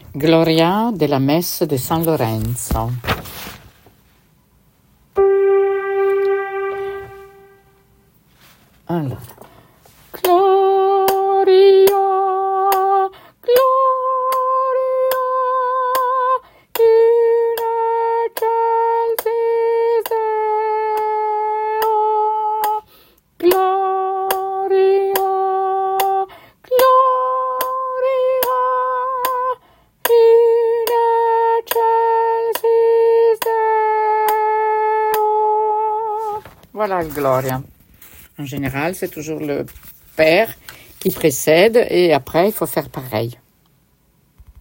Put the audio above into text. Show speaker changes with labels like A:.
A: Gloria de la messe de San Lorenzo. Allora. Gloria, Gloria, in excelsis Deo. Gloria, Gloria, in excelsis Deo. Voilà le Gloria. En général, c'est toujours le Père qui précède et après, il faut faire pareil.